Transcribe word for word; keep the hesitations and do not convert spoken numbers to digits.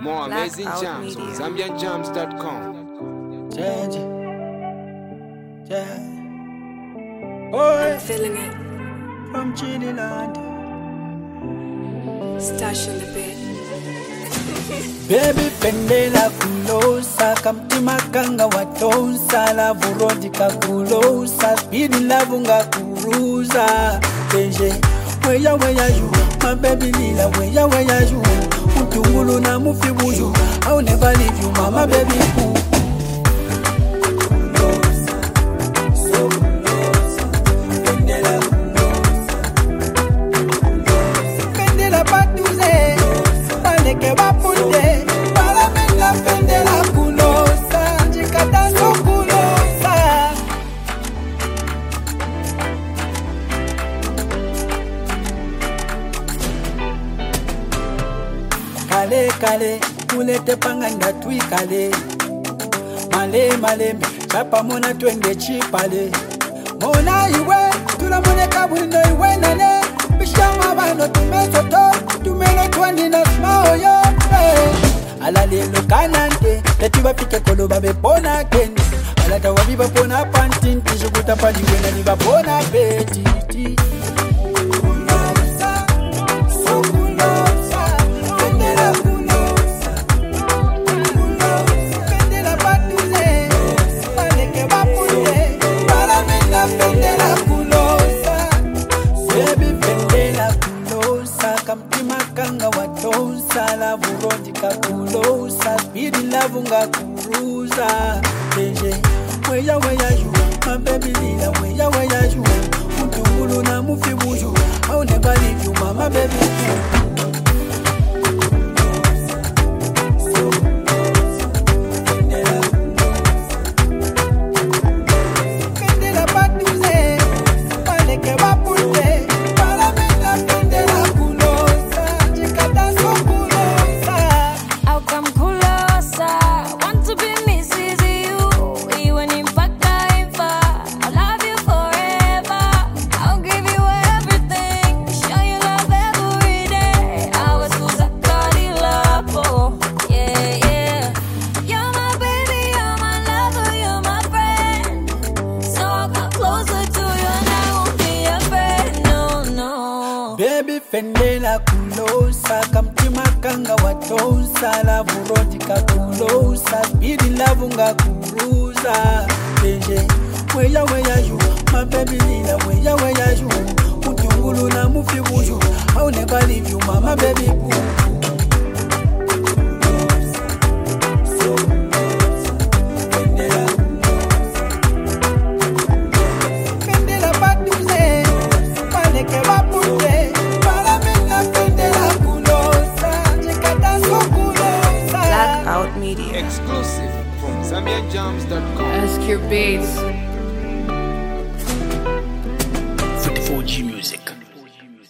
More amazing Blackout jams on Media. Zambian Jams dot com. Change. Yeah. Boy, I'm feeling it. from Chiniland. Stash in the bed. Baby pendela kulosa kamtima kanga watonsa la vurodika kulosa speedy love nga kuruza Benje weya weya you my baby lila weya weya you Utungulu na mufi buju I'll never leave you mama baby ooh. Kale kale, kulete panganda tui kale Male malembe, chapa mona twende chipale Mona iwe, tula mone kabwino iwe nane Bishama bano tumesoto, tumeno twandi na smao yo hey. Ala lelo kanante, tetiwa pike kolo babe pona kendi Alata wabiba pona pantinti, shukuta paliwe na liba pona petiti la vurodika kulosa speedy love nga kuruza Benje weya weya you my baby lila weya weya you Utungulu na mufi buju I'll never leave you mama baby Baby fendela kulosa kamtima kanga watonsa la vurodika kulosa speedy love nga kuruza Benje weya weya you my baby lila weya weya you Utungulu na mufi buju I'll never leave you mama baby ooh. Blackout Media. Exclusive from Zambian Jams dot com. S Q Beats. forty-four G Music.